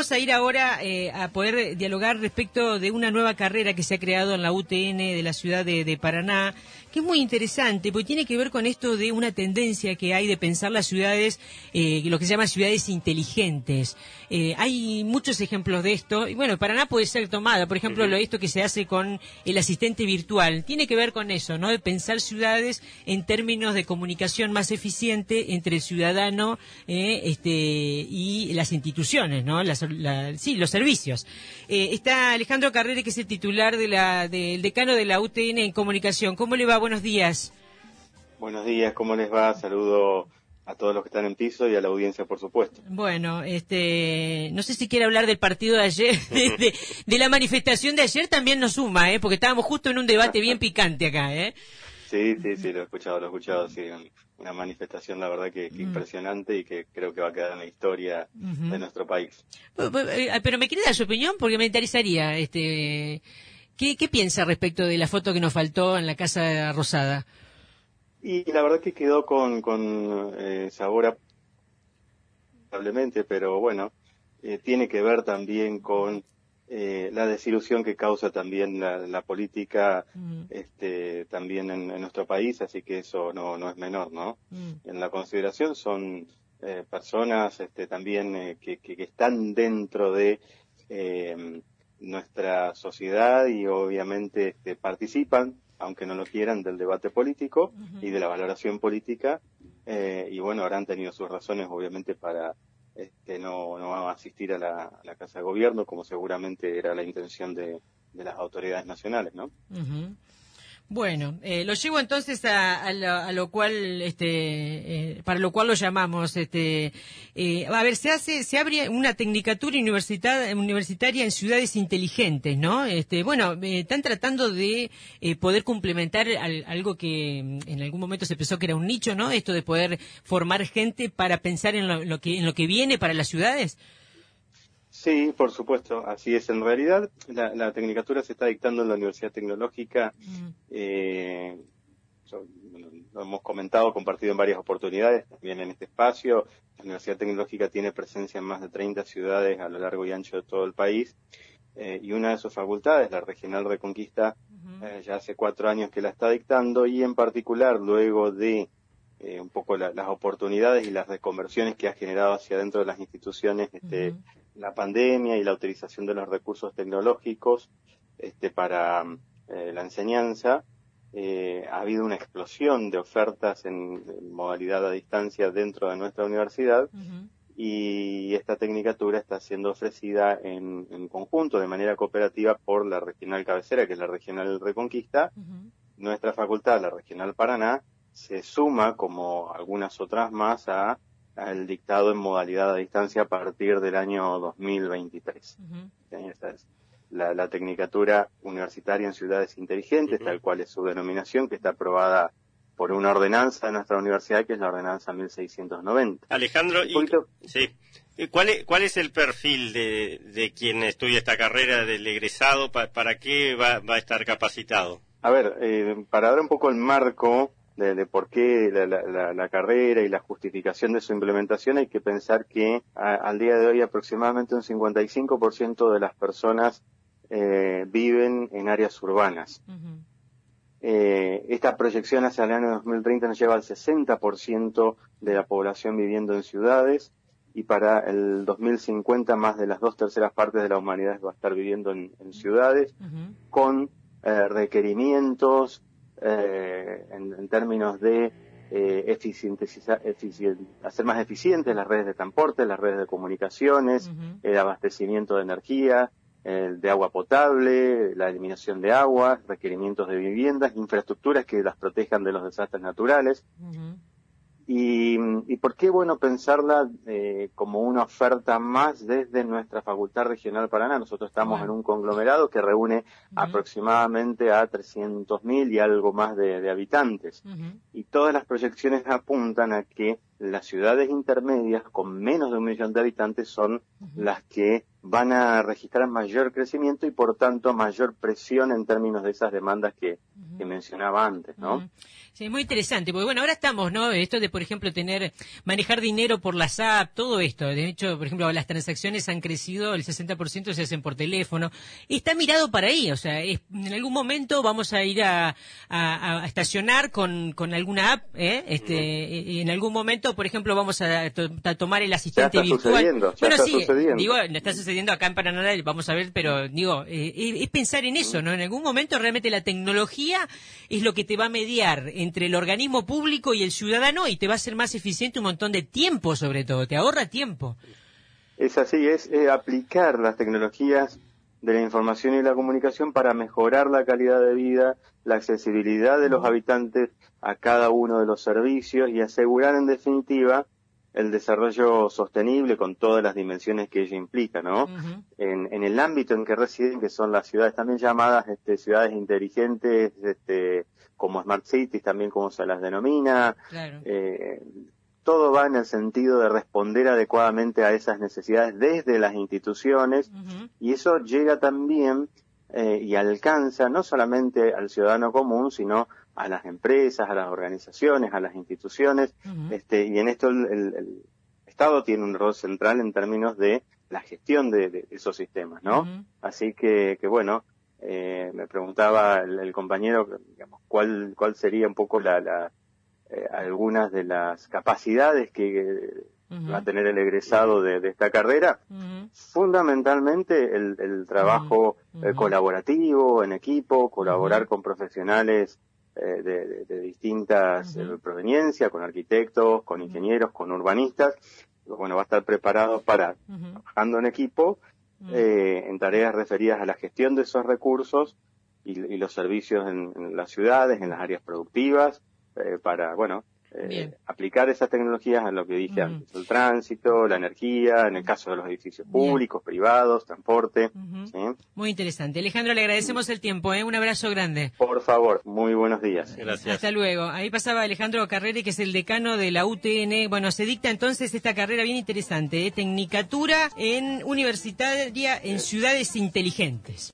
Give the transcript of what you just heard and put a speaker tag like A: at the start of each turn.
A: vamos a ir ahora a poder dialogar respecto de una nueva carrera que se ha creado en la UTN de la ciudad de Paraná, que es muy interesante, porque tiene que ver con esto de una tendencia que hay de pensar las ciudades, lo que se llama ciudades inteligentes. Hay muchos ejemplos de esto, y bueno, Paraná puede ser tomada, por ejemplo, esto que se hace con el asistente virtual, tiene que ver con eso, ¿no? De pensar ciudades en términos de comunicación más eficiente entre el ciudadano y las instituciones, ¿no? Los servicios. Está Alejandro Carrere, que es el titular del decano de la UTN en comunicación. ¿Cómo le va? Buenos días.
B: Buenos días, ¿cómo les va? Saludo a todos los que están en piso y a la audiencia, por supuesto.
A: Bueno, no sé si quiere hablar del partido de ayer, de la manifestación de ayer también nos suma, porque estábamos justo en un debate bien picante acá,
B: Sí, lo he escuchado, sí, una manifestación, la verdad que impresionante y que creo que va a quedar en la historia de nuestro país.
A: Pero me quiere dar su opinión porque me interesaría, ¿qué piensa respecto de la foto que nos faltó en la Casa Rosada?
B: Y la verdad que quedó con sabor a probablemente, pero bueno, tiene que ver también con la desilusión que causa también la política también en nuestro país, así que eso no es menor, ¿no? En la consideración son personas también que están dentro de nuestra sociedad y obviamente participan, aunque no lo quieran, del debate político y de la valoración política, y bueno, habrán tenido sus razones obviamente para no asistir a la Casa de Gobierno, como seguramente era la intención de las autoridades nacionales, ¿no?
A: Bueno, lo llevo entonces a lo cual, para lo cual lo llamamos, a ver, se abre una tecnicatura universitaria en ciudades inteligentes, ¿no? Bueno, están tratando de poder complementar algo que en algún momento se pensó que era un nicho, ¿no? Esto de poder formar gente para pensar en lo que viene para las ciudades.
B: Sí, por supuesto, así es. En realidad, la tecnicatura se está dictando en la Universidad Tecnológica. Lo hemos comentado, compartido en varias oportunidades, también en este espacio. La Universidad Tecnológica tiene presencia en más de 30 ciudades a lo largo y ancho de todo el país. Y una de sus facultades, la Regional Reconquista, ya hace 4 años que la está dictando, y en particular, luego de un poco las oportunidades y las reconversiones que ha generado hacia dentro de las instituciones la pandemia y la utilización de los recursos tecnológicos para la enseñanza, ha habido una explosión de ofertas en modalidad a distancia dentro de nuestra universidad, y esta tecnicatura está siendo ofrecida en conjunto, de manera cooperativa, por la Regional Cabecera, que es la Regional Reconquista. Nuestra facultad, la Regional Paraná, se suma, como algunas otras más, al dictado en modalidad a distancia a partir del año 2023. Esa es la Tecnicatura Universitaria en Ciudades Inteligentes, tal cual es su denominación, que está aprobada por una ordenanza de nuestra universidad, que es la ordenanza 1690.
C: Alejandro, ¿cuál es el perfil de quien estudia esta carrera, del egresado? ¿Para qué va a estar capacitado?
B: A ver, para dar un poco el marco de por qué la carrera y la justificación de su implementación, hay que pensar que al día de hoy aproximadamente un 55% de las personas viven en áreas urbanas. Esta proyección hacia el año 2030 nos lleva al 60% de la población viviendo en ciudades, y para el 2050 más de las 2/3 partes de la humanidad va a estar viviendo en ciudades, con requerimientos en términos de hacer más eficientes las redes de transporte, las redes de comunicaciones, el abastecimiento de energía, de agua potable, la eliminación de aguas, requerimientos de viviendas, infraestructuras que las protejan de los desastres naturales. ¿Y por qué bueno pensarla como una oferta más desde nuestra Facultad Regional Paraná? Nosotros estamos en un conglomerado que reúne aproximadamente a 300.000 y algo más de habitantes. Y todas las proyecciones apuntan a que las ciudades intermedias con menos de 1 millón de habitantes son las que van a registrar mayor crecimiento y por tanto mayor presión en términos de esas demandas que mencionaba antes, ¿no?
A: Sí, es muy interesante, porque bueno, ahora estamos, ¿no? Esto de, por ejemplo, manejar dinero por las apps, todo esto. De hecho, por ejemplo, las transacciones han crecido, el 60% se hacen por teléfono. Está mirado para ahí, o sea, en algún momento vamos a ir a estacionar con alguna app, y en algún momento, por ejemplo, vamos a tomar el asistente virtual.
B: Está sucediendo.
A: Digo, está sucediendo acá en Paraná, vamos a ver, pero digo, es pensar en eso, ¿no? En algún momento realmente la tecnología es lo que te va a mediar entre el organismo público y el ciudadano y te va a hacer más eficiente un montón de tiempo, sobre todo, te ahorra tiempo.
B: Es así, es aplicar las tecnologías de la información y la comunicación para mejorar la calidad de vida, la accesibilidad de los habitantes a cada uno de los servicios y asegurar en definitiva el desarrollo sostenible con todas las dimensiones que ello implica, ¿no?
A: Uh-huh.
B: En el ámbito en que residen, que son las ciudades también llamadas ciudades inteligentes, como Smart Cities, también como se las denomina.
A: Claro.
B: Todo va en el sentido de responder adecuadamente a esas necesidades desde las instituciones, uh-huh. Y eso llega también y alcanza no solamente al ciudadano común, sino a las empresas, a las organizaciones, a las instituciones, uh-huh. Y en esto el Estado tiene un rol central en términos de la gestión de esos sistemas, ¿no? Uh-huh. Así que bueno, me preguntaba el compañero, digamos, cuál sería un poco algunas de las capacidades que uh-huh. va a tener el egresado de esta carrera. Uh-huh. Fundamentalmente el trabajo uh-huh. Colaborativo, en equipo, colaborar uh-huh. con profesionales de distintas uh-huh. Proveniencias, con arquitectos, con ingenieros, con urbanistas. Bueno, va a estar preparado para, uh-huh. trabajando en equipo, uh-huh. En tareas referidas a la gestión de esos recursos y los servicios en las ciudades, en las áreas productivas, para, bueno, aplicar esas tecnologías a lo que dije antes, el tránsito, la energía, en el caso de los edificios públicos, privados, transporte.
A: Uh-huh.
B: ¿Sí?
A: Muy interesante. Alejandro, le agradecemos el tiempo, un abrazo grande.
B: Por favor, muy buenos días.
C: Gracias.
A: Hasta luego. Ahí pasaba Alejandro Carrere, que es el decano de la UTN. Bueno, se dicta entonces esta carrera bien interesante, Tecnicatura en Universitaria en Ciudades Inteligentes.